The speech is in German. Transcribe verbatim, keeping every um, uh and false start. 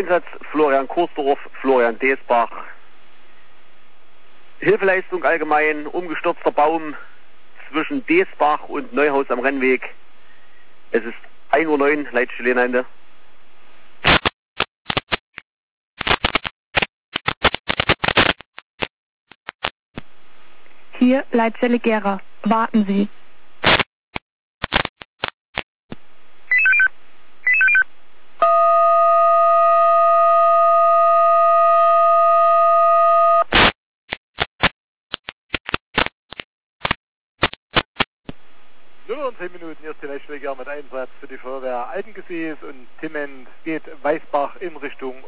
Einsatz Florian Kursdorf, Florian Desbach. Hilfeleistung allgemein, umgestürzter Baum zwischen Desbach und Neuhaus am Rennweg. Es ist ein Uhr neun, Leitstelle Ende. Hier Leitstelle Gera. Warten Sie. null Uhr zehn Minuten, erste Leitstelle Gera mit Einsatz für die Feuerwehr Altengesäß und Timment geht Weißbach in Richtung